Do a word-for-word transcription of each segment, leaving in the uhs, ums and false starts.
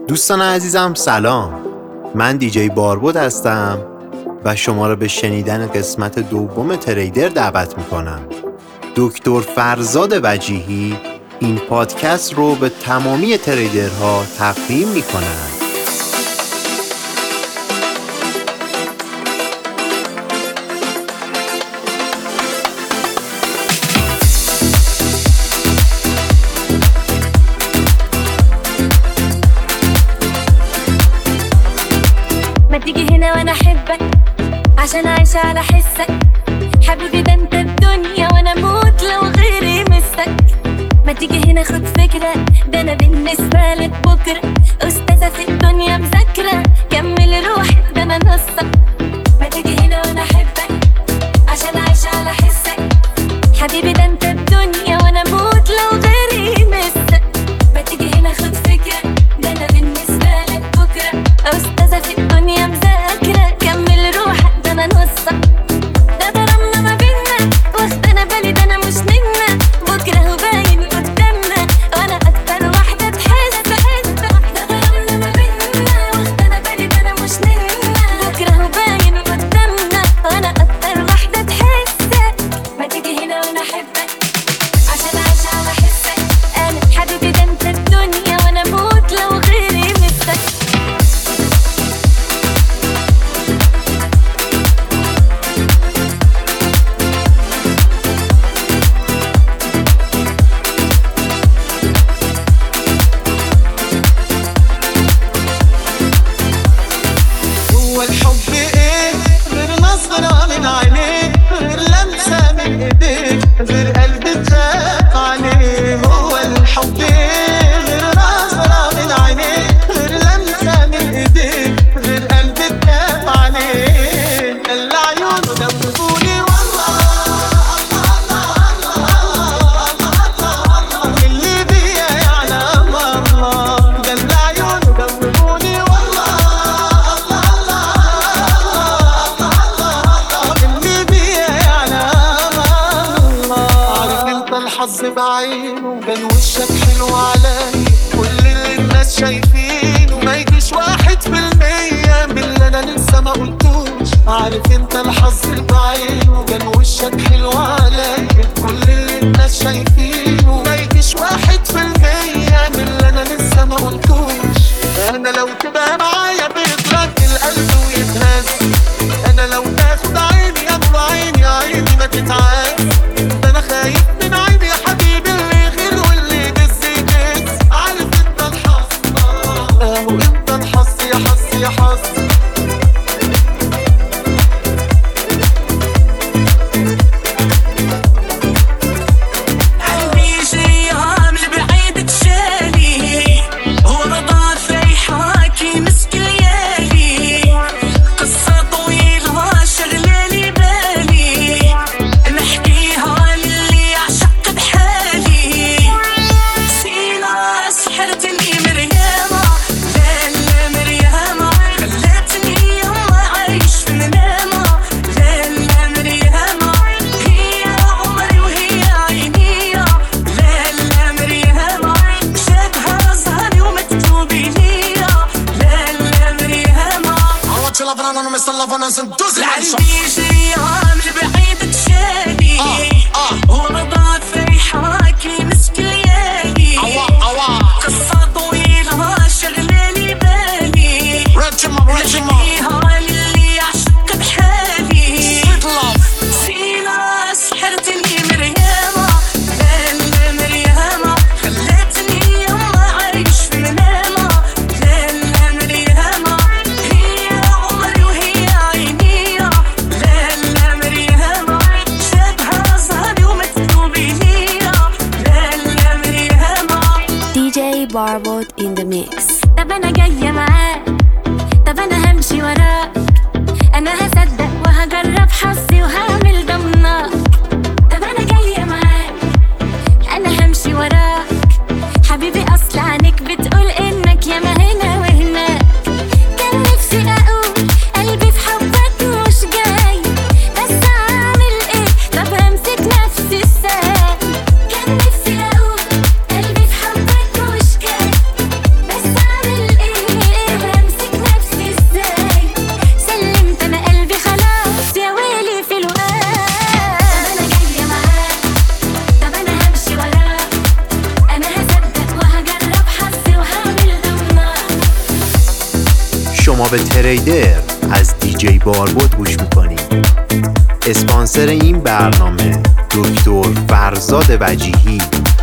دوستان عزیزم سلام، من دیجی باربود هستم و شما را به شنیدن قسمت دوم تریدر دعوت میکنم. دکتر فرزاد وجیهی این پادکست رو به تمامی تریدرها تقدیم میکنند. ما تيجي هنا وانا احبك عشان عايش على حسك، حبيبي ده انت الدنيا وانا اموت لو غيري مسك. ما تيجي هنا خد فكرة، ده انا بالنسبة لك بكرة استاذة في الدنيا مذاكرة، كمل روحك ده انا نصك. ما تيجي هنا وانا احبك عشان عايش على حسك، حبيبي ده انت الدنيا وانا اموت لو غيري مسك. ما تيجي هنا خد فكرة، ده انا بالنسبة لك بكرة استاذة في الدنيا مذاكرة، كمل روحك ده انا نصك. ده ضربنا ما بينا واخدنا بالي ده انا مش نجمة، بكرة هو باين قدامنا وانا اكتر واحدة تحس. ده ضربنا ما بينا واخدنا بالي ده انا مش نجمة، بكرة هو باين قدامنا وانا اكتر واحدة تحس. ما تيجي هنا وانا احبك عشان عايش على حسك، انا حبيبي ده انت الدنيا وانا اموت لو غيري مسك. هو الحب ايه غير نظرة من عينيك، غير لمسة من ايديك، غير قلب تخاف عليه. هو الحب ايه غير نظرة من عينيك، غير لمسة من ايديك، غير قلب تخاف عليه. اللي عيونه دوبوني والله، اللي بيا يعلم الله. ده اللي عيونه دوبوني والله، اللي بيا يعلم الله. عارف انت الحظ بعينه كان وشك حلو عليا، كل اللي الناس شايفينه ما يجيش واحد في المية من اللي انا لسه ما قلتوش. عارف انت الحظ بعينه كان وشك حلو عليا، كل اللي الناس شايفينه ما يجيش واحد في المية من اللي انا لسه ما قلتوش. انا لو تبقى معايا بيترك القلب ويتهز، انا لو تاخد عيني يا نور عيني عيني ما تتعاس. ده انا خايف من عيني يا حبيبي اللي يغير واللي يدز يدز. عارف انت الحظ، اهو انت الحظ يا حظ يا حظ. قلبي شي عامل بعيد تشالي، هو رضا فريحاكي مسك ليالي. قصة طويلة شغلالي بالي، نحكيها للي عشق بحالي. سينا سحرتني مريامة، لا لا مريامة خلتني يما عايش في منامة. لا لا مريامة هي عمري وهي عيني، لا لا مريامة شافها ظهري ومكتوبي ليا. لا لا مريامة العلبي شي عامل بعيد تشالي، هو رضا فريحاكي مسك ليالي. قصة طويلة شغلالي بالي، نحكيها للي عشق بحالي. سينا سحرتني مريامة، لا لا مريامة خلتني يما عايش في منامة. لا لا مريامة هي عمري وهي عيني، لا لا مريامة شافها ظهري ومكتوبي ليا. لا لا مريامة. دي جي باربود in the mix. طب انا جاية معاك، طب انا همشي وراك، انا هصدق وهجرب حظي وهعمل ضمنك. طب انا جاية معاك، انا همشي وراك، حبيبي اصل عنك بتقول انك ياما هنا وهناك. كان نفسي اقول قلبي في حبك مش جاي، بس اعمل ايه طب همسك نفسي ازاي. كان نفسي اقول قلبي في حبك مش جاي، بس اعمل ايه شما به تریدر از دیجی باربود گوش میکنید. اسپانسر این برنامه دکتر فرزاد وجیهی.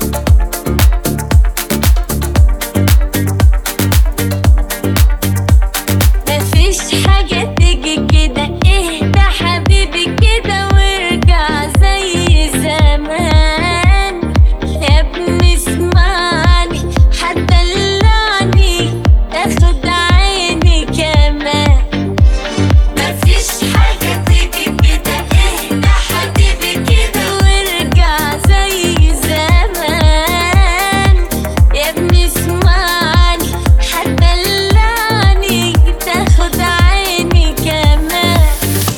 مفيش حاجة تيجي كده، اهدى حبيبي كده وارجع زي زمان. يا ابني اسمعني هتدلعني تاخد عيني كمان. مفيش حاجة تيجي كده، اهدى حبيبي كده وارجع زي زمان. يا ابني اسمعني هتدلعني تاخد عيني كمان.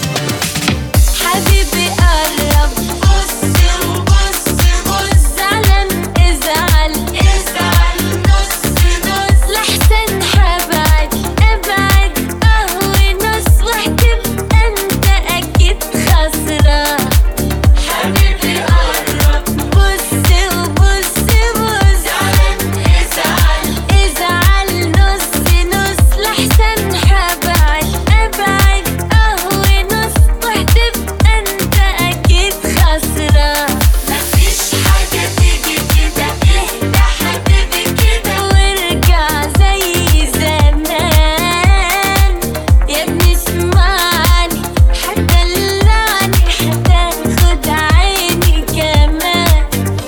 حبيبي قرب بص وبص بص، زعلان ازعل ازعل نص نص، لحسن هبعد ابعد قهوة نص، وهتبقى انت اكيد خسران. حبيبي قرب بص وبص بص، زعلان ازعل ازعل نص نص، لحسن هبعد ابعد قهوة نص، وهتبقى انت اكيد خسران. مفيش حاجة تيجي كده، اهدى حبيبي كده وارجع زي زمان. يا ابني اسمعني هتدلعني هتاخد عيني كمان.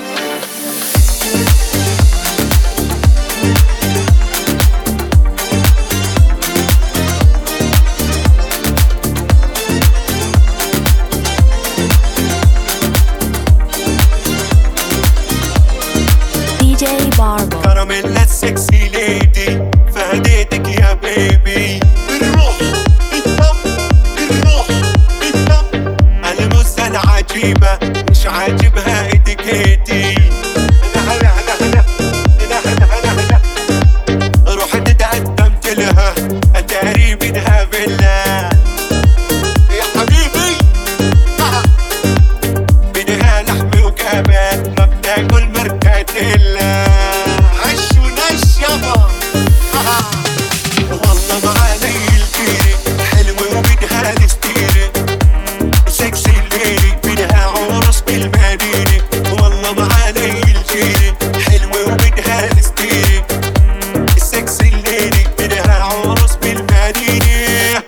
ديجي باربو. كراميلا السكسي ليدي، فهديتك يا بيبي. الروح الدم الروح الدم، الموزة العجيبة مش عاجبها اتيكيتي. هلا هلا هلا هلا هلا هلا هلا، رحت تقدمت لها اتاري منها فيلا. يا حبيبي منها لحم وكباب، ما بتاكل مركاتيلا. عش ونش يابا، والله معاني الكيري حلوة وبدها الستيري، سكسي الليلي بدها عرس بالمدينة. والله معاني الكيري حلوة وبدها الستيري، سكسي الليلي بدها عرس بالمدينة.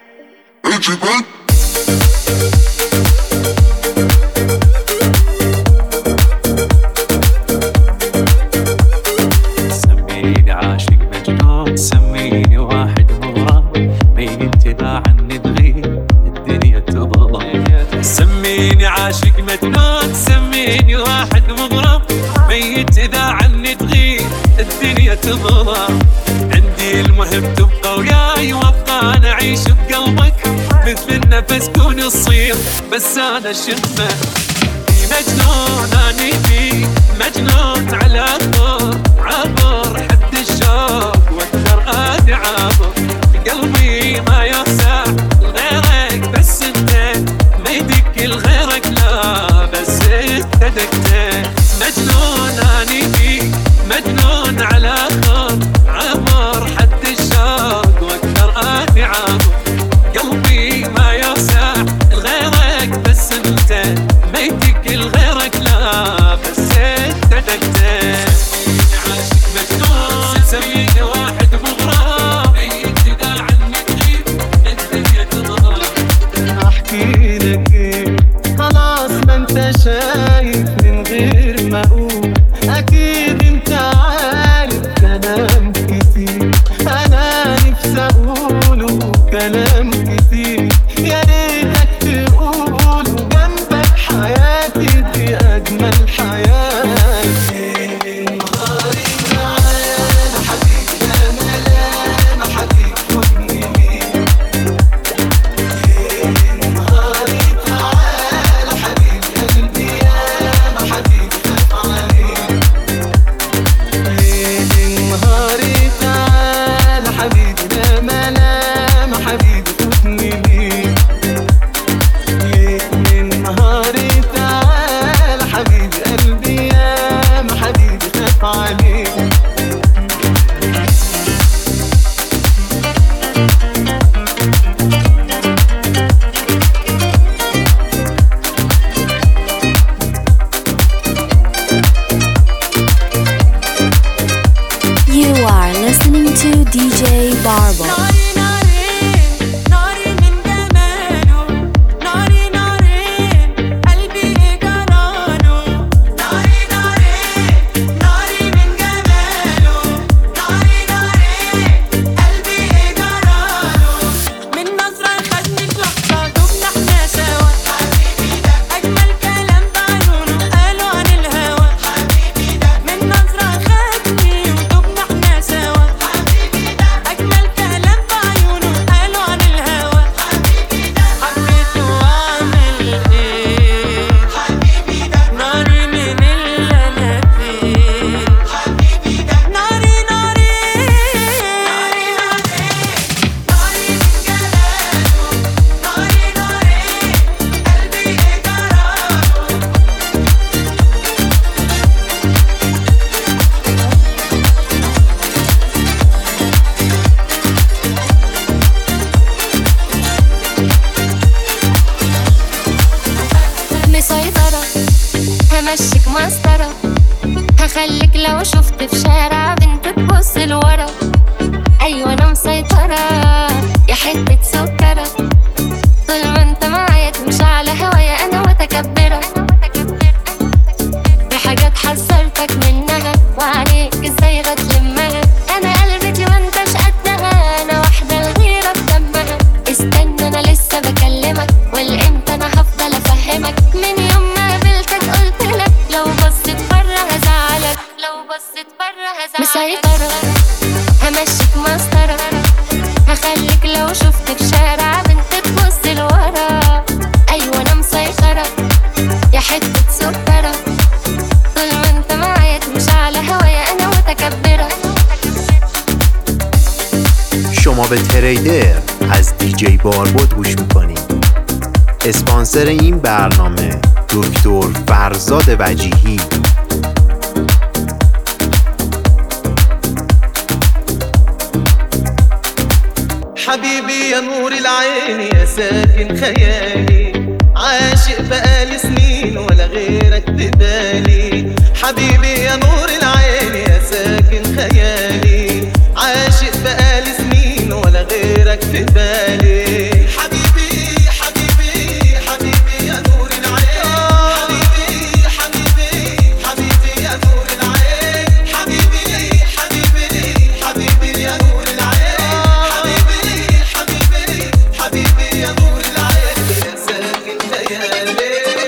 سميني عاشق مجنون، سميني واحد مغرم، ميت إذا عني تغيب الدنيا تظلم. سميني عاشق مجنون، سميني واحد مغرم، ميت إذا عني تغيب الدنيا تظلم. عندي المهم تبقى وياي وابقى أنا أعيش بقلبك، مثل النفس كون الصير بس أنا شمه. مجنون أني فيك، مجنون على طول عبر حد الشوق واقدر ادي عبر. قلبي ما يوسع لغيرك بس انت، ما يدق لغيرك لا بس انت دقت. مجنون اني فيك، مجنون على طول عبر حد الشوق واقدر ادي عبر. قلبي ما يوسع لغيرك بس انت، ما يدق لغيرك لا بس انت دقت. عاشق listening to دي جي Barbo. ناري نارين ناري من جماله ناري نارين قلبي إيه جراله ناري نارين ناري من جماله ناري نارين قلبي إيه جراله من نظرة خدني في لحظة دبنا احنا سوا حبيبي ده أجمل كلام بعيونه قالوا عن الهوى حبيبي ده من نظرة خدني ودبنا احنا سوا حبيبي ده أجمل كلام بعيونه قالوا عن الهوى حبيبي ده حبيته وأعمل إيه حبيبي ده ناري من اللي أنا فيه حبيبي ده ناري ناري ناري ناري ناري من جلاله ناري ناري قلبي إيه جراله مسيطرة همشيك مسطرة هخليك لو شفت في شارع بنت تبص لورا. أيوة أنا مسيطرة يا حتة سكرة طول ما انت معايا تمشي على هوايا أنا متكبرة بحاجات حذرتك منها وعليك ازاي بتلمها. أنا قلبتي وانتش قدها أنا واحدة الغيرة بدمها. استنى أنا لسه بكلمك والإمتى أنا هفضل أفهمك. من يوم ما قابلتك قلتلك لو بصيت برا هزعلك لو بصيت برا هزعلك. مسيطرة همشيك مسطرة هخليك لو شفت في شارع بنت تبص لورا. أيوة أنا مسيطرة يا حتة سكرة طول ما انت معايا تمشي على هوايا أنا متكبرة. شما به تریدر از دیجی باربود گوش میکنید. اسپانسر این برنامه دکتر فرزاد وجیهی. حبيبي يا نور العين يا ساكن خيالي عاشق بقالي سنين ولا غيرك بدالي. حبيبي يا نور العين يا ساكن خيالي عاشق بقالي سنين ولا غيرك في بالي. حبيبي حبيبي حبيبي يا نور العين حبيبي حبيبي حبيبي يا نور العين حبيبي حبيبي حبيبي يا نور العين حبيبي حبيبي حبيبي يا نور العين يا ساكن خيالي.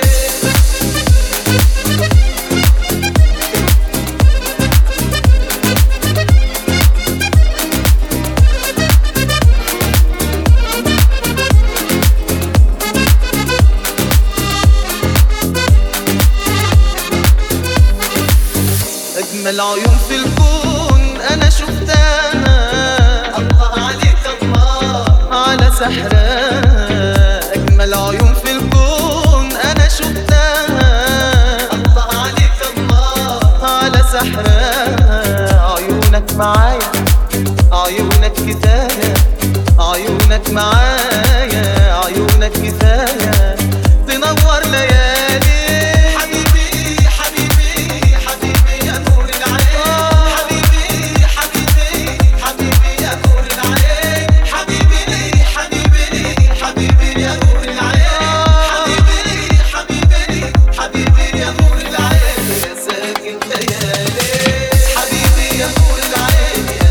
أجمل عيون في الكون أنا شفتها. الله عليك الله على سحرها. أجمل عيون في الكون أنا شفتها. الله عليك الله على سحرها. عيونك معايا عيونك كفاية عيونك معايا عيونك كفاية تنور ليالي. حبيبي حبيبي حبيبي يا نور العين حبيبي حبيبي حبيبي يا نور العين حبيبي حبيبي حبيبي يا نور العين حبيبي حبيبي حبيبي يا نور العين يا ساكن خيالي. حبيبي يا نور العين يا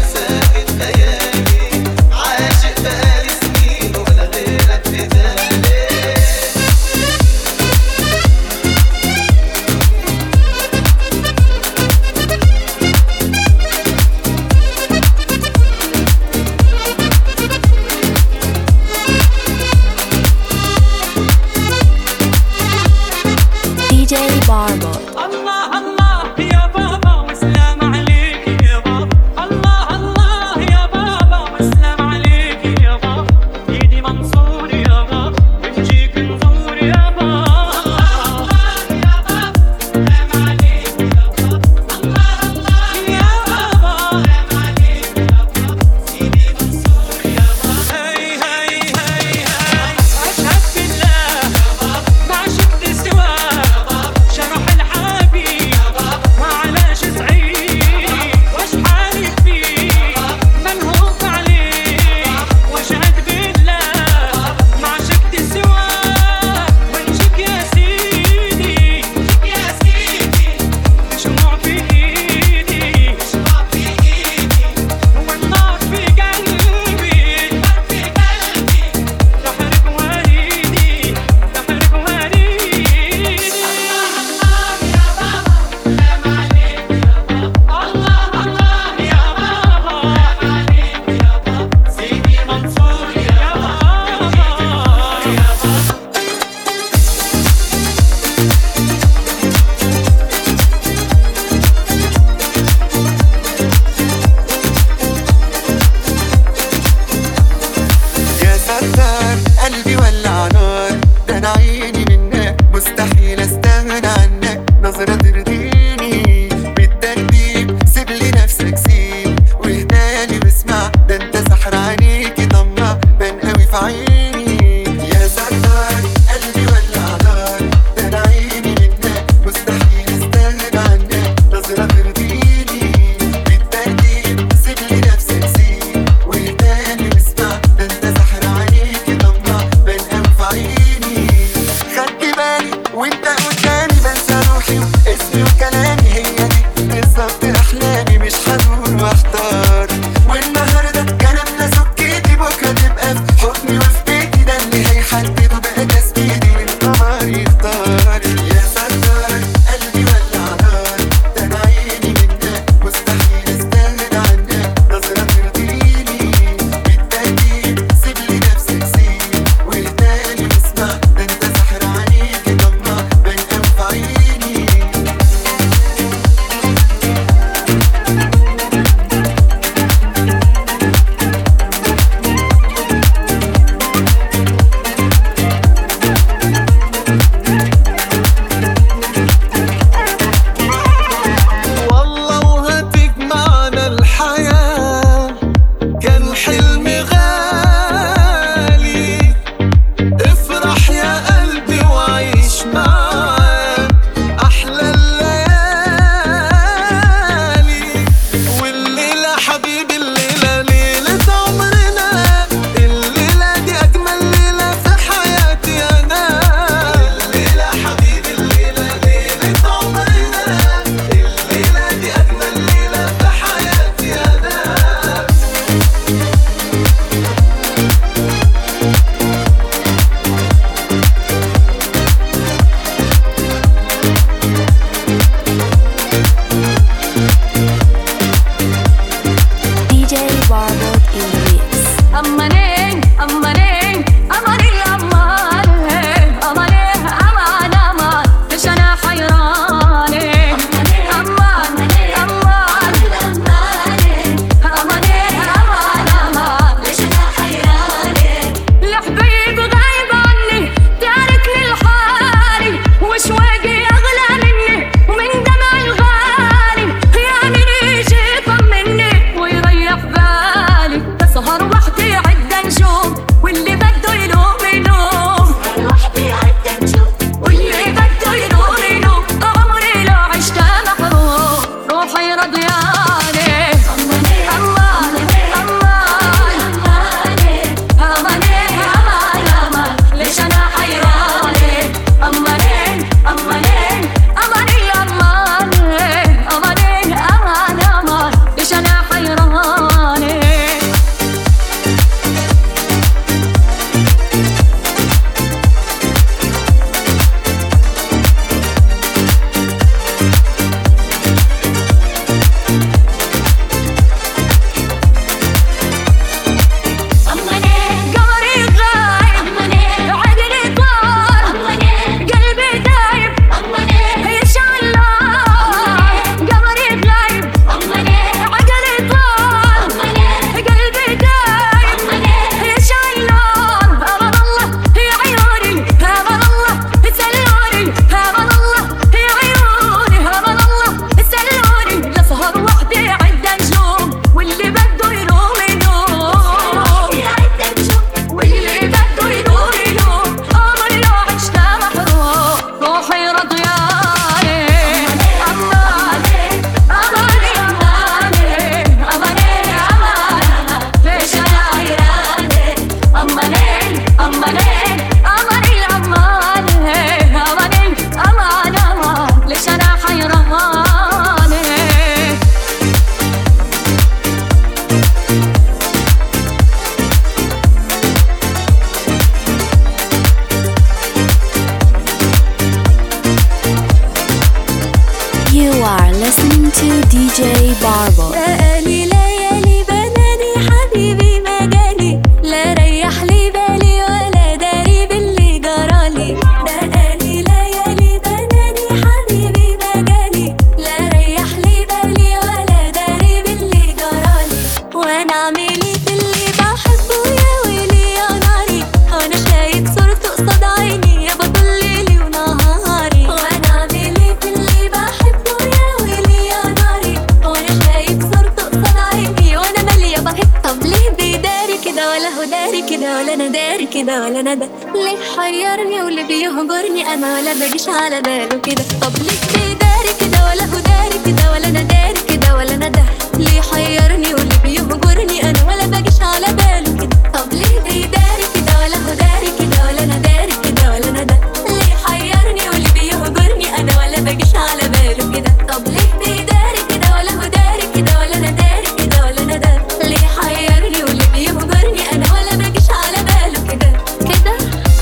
وانا اعملي في اللي بحبه يا ويلي يا ناري، وانا شايف صورته قصاد عيني يا بطل ليلي ونهاري. وانا اعملي في اللي بحبه يا ويلي يا ناري، وانا شايف صورته قصاد عيني وانا مالية بحب. طب ليه بيداري كده ولا هو داري كده ولا انا داري كده ولا انا ده؟ ليه حيرني واللي بيهجرني انا ولا بجيش على باله كده؟ طب ليه بيداري كده ولا هو داري كده ولا انا داري كده ولا انا ده؟ ليه حيرني واللي بيهجرني انا ولا بجيش على باله كده؟ طب ليه بيداري كده ولا هو داري كده ولا انا داري كده ولا انا ده؟ ليه حيرني واللي بيهجرني انا ولا بجيش على باله كده؟ طب ليه بيداري كده ولا هو داري كده ولا انا داري كده ولا انا ده؟ ليه حيرني واللي بيهجرني انا ولا بجيش على باله كده كده؟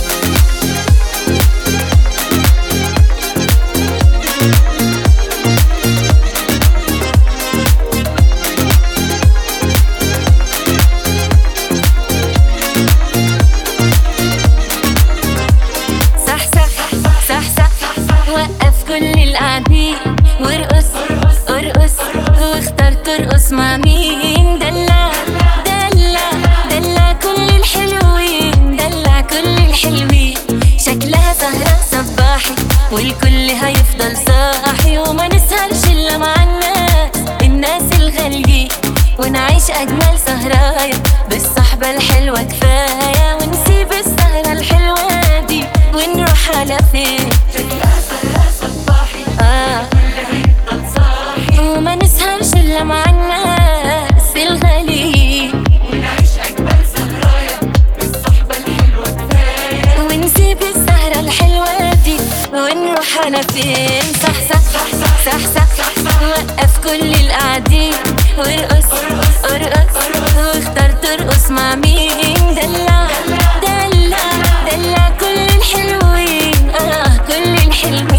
صح صح صح صح وقف كل القاعدين وارقص ارقص واختار ترقص مع مين؟ دلع دلع دلع كل الحلوين، دلع كل الحلوين. شكلها سهرة صباحي والكل هيفضل صاحي، وما نسهرش الا مع الناس الناس الغاليين، ونعيش اجمل سهرايا بالصحبة الحلوة كفاية، ونسيب السهرة الحلوة دي ونروح على فين؟ آه. وما نسهرش الا مع الناس الغاليين، ونعيش اجمل سهرايا بالصحبة الحلوة كفاية، ونسيب السهرة الحلوة دي ونروح على فين؟ صح صح صح صح صح وقف كل القاعدين وارقص ارقص واختار ترقص مع مين؟ دلع دلع دلع كل الحلوين، اه كل الحلوين.